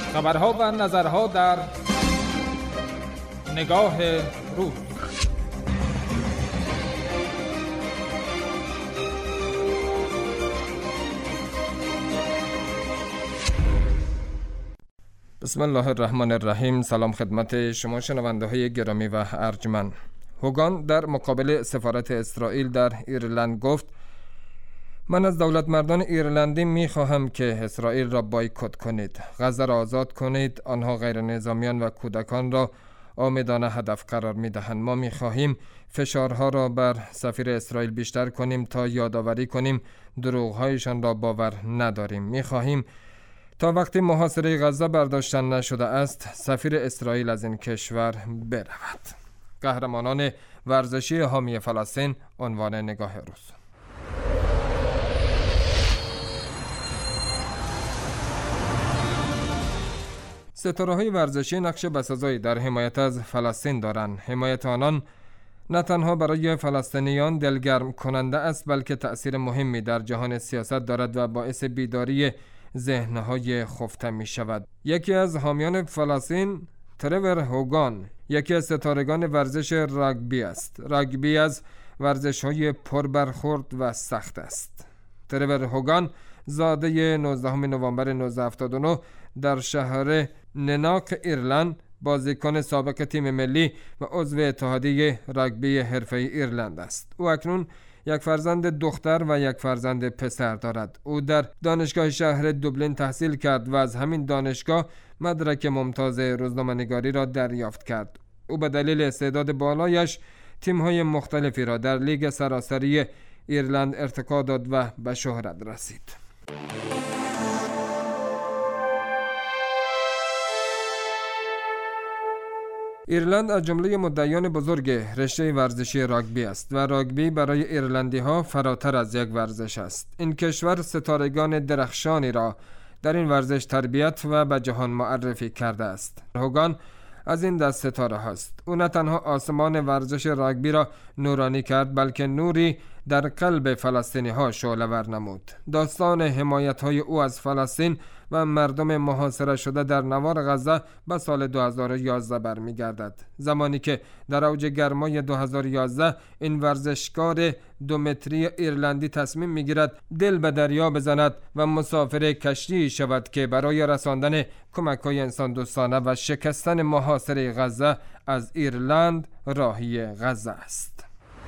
خبرها و نظرها در نگاه روز. بسم الله الرحمن الرحیم. سلام خدمت شما شنونده های گرامی و ارجمند. هوگان در مقابل سفارت اسرائیل در ایرلند گفت: من از دولتمردان ایرلندی می خواهم که اسرائیل را بایکوت کنید، غزه را آزاد کنید. آنها غیر نظامیان و کودکان را عامدانه هدف قرار می دهند. ما می خواهیم فشارها را بر سفیر اسرائیل بیشتر کنیم تا یادآوری کنیم دروغ‌هایشان را باور نداریم. می خواهیم تا وقتی محاصره غزه برداشته نشده است سفیر اسرائیل از این کشور برود. قهرمانان ورزشی حامی فلسطین، عنوان نگاه روز. ستاره‌های ورزشی نقش بسزایی در حمایت از فلسطین دارند. حمایت آنان نه تنها برای فلسطینیان دلگرم کننده است، بلکه تأثیر مهمی در جهان سیاست دارد و باعث بیداری ذهن‌های خفته می شود. یکی از حامیان فلسطین، ترور هوگان، یکی از ستارگان ورزش راگبی است. راگبی از ورزش‌های پربرخورد و سخت است. ترور هوگان زاده 19 نوامبر 1979 در شهر نناک ایرلند، بازیکن سابق تیم ملی و عضو اتحادیه راگبی حرفه‌ای ایرلند است. او اکنون یک فرزند دختر و یک فرزند پسر دارد. او در دانشگاه شهر دوبلین تحصیل کرد و از همین دانشگاه مدرک ممتاز روزنامه‌نگاری را دریافت کرد. او به دلیل استعداد بالایش تیم‌های مختلفی را در لیگ سراسری ایرلند ارتقا داد و به شهرت رسید. ایرلند از جمله مدعیان بزرگ رشته ورزشی راگبی است و راگبی برای ایرلندی ها فراتر از یک ورزش است. این کشور ستارگان درخشانی را در این ورزش تربیت و به جهان معرفی کرده است. هوگان از این دست ستاره هست. او نه تنها آسمان ورزش راگبی را نورانی کرد، بلکه نوری در قلب فلسطینی ها شعله‌ور نمود. داستان حمایت های او از فلسطین و مردم محاصره شده در نوار غزه به سال 2011 برمیگردد، زمانی که در اوج گرمای 2011 این ورزشکار 2 متری ایرلندی تصمیم میگیرد دل به دریا بزند و مسافر کشتی شود که برای رساندن کمک‌های انسان دوستانه و شکستن محاصره غزه از ایرلند راهی غزه است.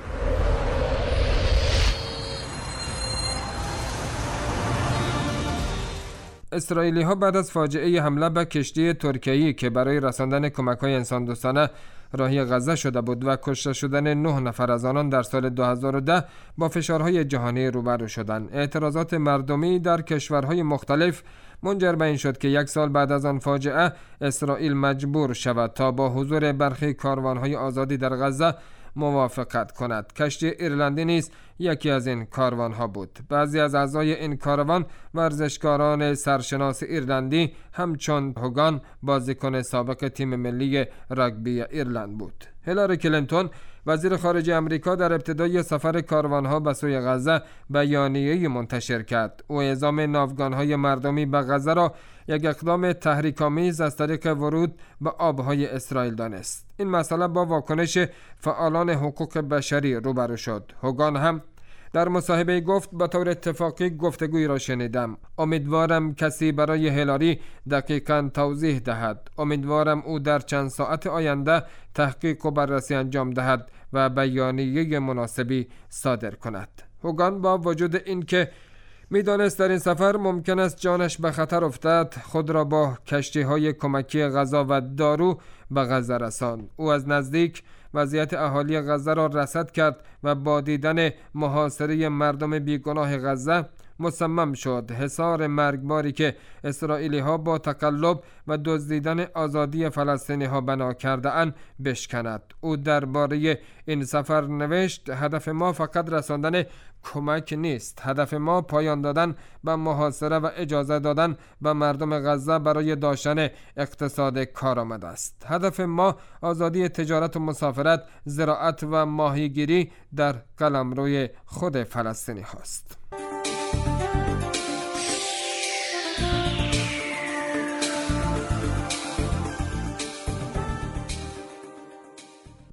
اسرائیلی ها بعد از فاجعه حمله به کشتی ترکیه‌ای که برای رساندن کمک‌های انسان دوستانه راهی غزه شده بود و کشته شدن 9 نفر از آنان در سال 2010 با فشارهای جهانی روبرو شدند. اعتراضات مردمی در کشورهای مختلف منجر به این شد که 1 سال بعد از آن فاجعه اسرائیل مجبور شود تا با حضور برخی کاروان‌های آزادی در غزه موافقت کند. کشتی ایرلندی نیز یکی از این کاروان‌ها بود. بعضی از اعضای این کاروان ورزشکاران سرشناس ایرلندی همچون هوگان، بازیکن سابق تیم ملی راگبی ایرلند بود. هیلاری کلینتون، وزیر خارجه آمریکا، در ابتدای سفر کاروان‌ها به سوی غزه بیانیه‌ای منتشر کرد. او اعزام ناوگان‌های مردمی به غزه را یک اقدام تحریک‌آمیز از طریق ورود به آب‌های اسرائیل دانست. این مسئله با واکنش فعالان حقوق بشری روبرو شد. هوگان هم در مصاحبه گفت: به طور اتفاقی گفتگویی را شنیدم. امیدوارم کسی برای هیلاری دقیقاً توضیح دهد. امیدوارم او در چند ساعت آینده تحقیق و بررسی انجام دهد و بیانیه مناسبی صادر کند. هوگان با وجود این که میدانست در این سفر ممکن است جانش به خطر افتد، خود را با کشتی‌های کمکی غذا و دارو به غزه رساند. او از نزدیک وضعیت اهالی غزه را رصد کرد و با دیدن محاصره مردم بیگناه غزه مصمم شد حصار مرگباری که اسرائیلی ها با تقلب و دزدیدن آزادی فلسطینی ها بنا کرده اند بشکند. او درباره این سفر نوشت: هدف ما فقط رساندن کمک نیست. هدف ما پایان دادن به محاصره و اجازه دادن به مردم غزه برای داشتن اقتصاد کارآمد است. هدف ما آزادی تجارت و مسافرت، زراعت و ماهیگیری در قلمروی خود فلسطینی هاست.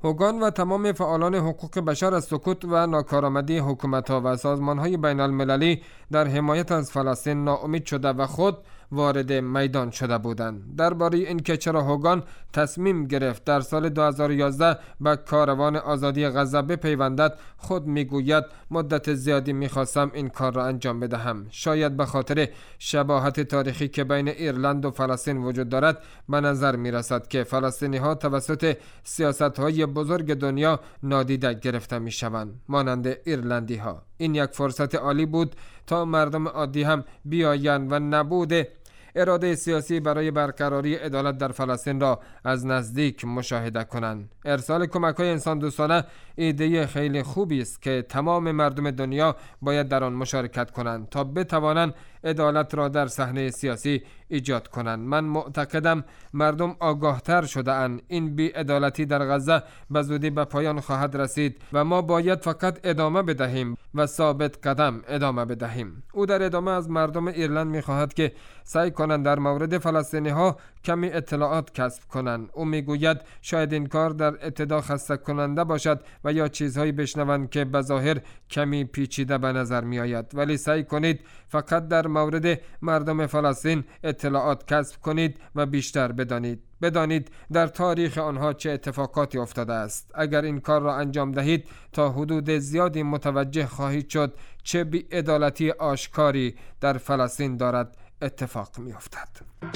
هوگان و تمام فعالان حقوق بشر از سکوت و ناکارآمدی حکومت‌ها و سازمان‌های بین‌المللی در حمایت از فلسطین ناامید شده و خود وارد میدان شده بودند. درباره اینکه چرا هوگان تصمیم گرفت در سال 2011 به کاروان آزادی غزه بپیوندد، خود میگوید مدت زیادی میخواستم این کار را انجام بدهم. شاید به خاطر شباهت تاریخی که بین ایرلند و فلسطین وجود دارد، به نظر میرسد که فلسطینی ها توسط سیاست های بزرگ دنیا نادیده گرفته میشوند، مانند ایرلندی ها. این یک فرصت عالی بود تا مردم عادی هم بیایند و نبود اراده سیاسی برای برقراری عدالت در فلسطین را از نزدیک مشاهده کنند. ارسال کمک‌های انسان دوستانه ایده خیلی خوبی است که تمام مردم دنیا باید در آن مشارکت کنند تا بتوانند عدالت را در صحنه سیاسی ایجاد کنند. من معتقدم مردم آگاهتر شده اند. این بی‌عدالتی در غزه به زودی به پایان خواهد رسید و ما باید فقط ادامه بدهیم و ثابت قدم ادامه بدهیم. او در ادامه از مردم ایرلند می‌خواهد که سعی کنند در مورد فلسطینی ها کمی اطلاعات کسب کنند. او میگوید شاید این کار در ابتدا خسته کننده باشد و یا چیزهایی بشنوند که به ظاهر کمی پیچیده به نظر می آید، ولی سعی کنید فقط در مورد مردم فلسطین اطلاعات کسب کنید و بیشتر بدانید در تاریخ آنها چه اتفاقاتی افتاده است. اگر این کار را انجام دهید تا حدود زیادی متوجه خواهید شد چه بی‌عدالتی آشکاری در فلسطین دارد اتفاق می افتد.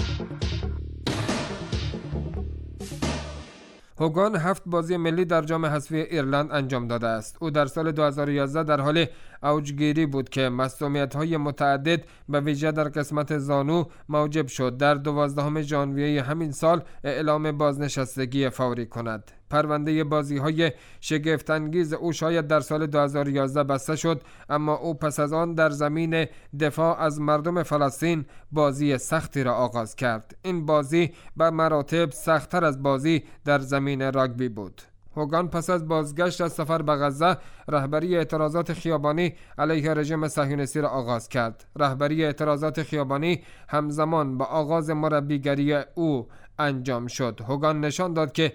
هوگان 7 بازی ملی در جام حذفی ایرلند انجام داده است. او در سال 2011 در حال اوجگیری بود که مصدومیت‌های متعدد به ویژه در قسمت زانو موجب شد در 12 ژانویه همین سال اعلام بازنشستگی فوری کند. پرونده بازی‌های شگفت‌انگیز او شاید در سال 2011 بسته شد، اما او پس از آن در زمین دفاع از مردم فلسطین بازی سختی را آغاز کرد. این بازی به مراتب سخت‌تر از بازی در زمین راگبی بود. هوگان پس از بازگشت از سفر به غزه رهبری اعتراضات خیابانی علیه رژیم صهیونیستی را آغاز کرد. رهبری اعتراضات خیابانی همزمان با آغاز مربیگری او انجام شد. هوگان نشان داد که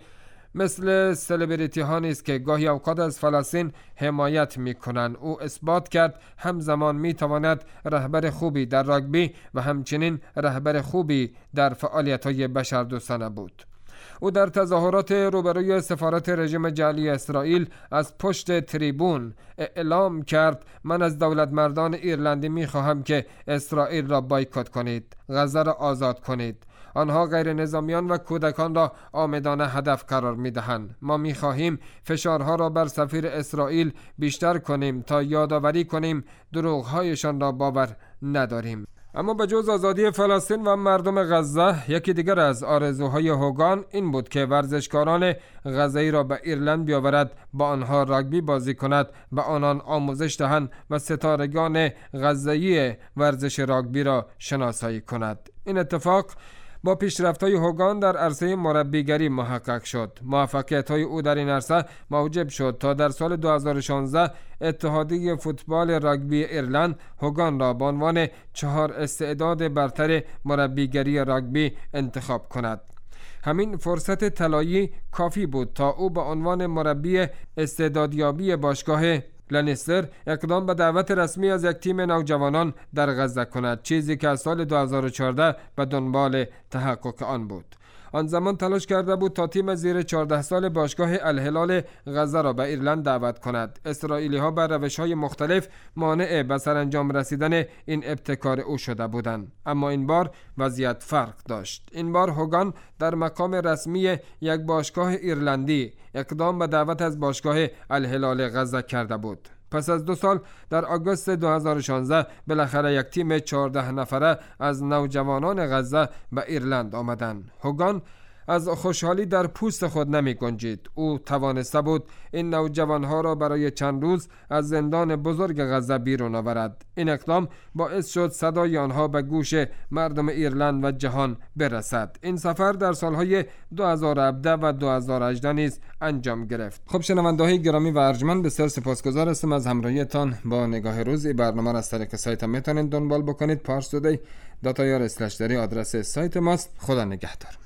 مثل سلبریتی ها نیست که گاهی اوقات از فلسطین حمایت می کنند. او اثبات کرد همزمان می تواند رهبر خوبی در راگبی و همچنین رهبر خوبی در فعالیت های بشردوستانه بود. او در تظاهرات روبروی سفارت رژیم جعلی اسرائیل از پشت تریبون اعلام کرد من از دولت مردان ایرلندی می خواهم که اسرائیل را بایکوت کنید، غزه را آزاد کنید. آنها غیر نظامیان و کودکان را عامدانه هدف قرار می دهند. ما می خواهیم فشارها را بر سفیر اسرائیل بیشتر کنیم تا یادآوری کنیم دروغهایشان را باور نداریم. اما به جز آزادی فلسطین و مردم غزه، یکی دیگر از آرزوهای هوگان این بود که ورزشکاران غزه‌ای را به ایرلند بیاورد، با آنها راگبی بازی کند، به آنان آموزش دهند و ستارگان غزه‌ای ورزش راگبی را شناسایی کند. این اتفاق با پیشرفت‌های هوگان در عرصه مربیگری محقق شد. موفقیت‌های او در این عرصه موجب شد تا در سال 2016 اتحادیه فوتبال راگبی ایرلند هوگان را به عنوان 4 استعداد برتر مربیگری راگبی انتخاب کند. همین فرصت طلایی کافی بود تا او به عنوان مربی استعدادیابی باشگاه لنستر اقدام به دعوت رسمی از یک تیم نوجوانان در غزه کند، چیزی که از سال 2014 به دنبال تحقق آن بود. آن زمان تلاش کرده بود تا تیم زیر 14 سال باشگاه الهلال غزه را به ایرلند دعوت کند. اسرائیلی ها بر روش‌های مختلف مانع به سرانجام رسیدن این ابتکار او شده بودند، اما این بار وضعیت فرق داشت. این بار هوگان در مقام رسمی یک باشگاه ایرلندی اقدام به دعوت از باشگاه الهلال غزه کرده بود. پس از 2 سال در آگوست 2016 بالاخره یک تیم 14 نفره از نوجوانان غزه به ایرلند آمدند. هوگان از خوشحالی در پوست خود نمی گنجید. او توانسته بود این نوجوانها را برای چند روز از زندان بزرگ غزه بیرون آورد. این اقدام باعث شد صدای آنها به گوش مردم ایرلند و جهان برسد. این سفر در سالهای 2017 و 2018 نیز انجام گرفت. خب شنونده‌های گرامی و ارجمند، بسیار سپاسگزار هستم از همراهیتان با نگاه روز. این برنامه را از طریق سایت میتونید دنبال بکنید. parstoday.ir/dari آدرس سایت ماست. خدا نگهدار.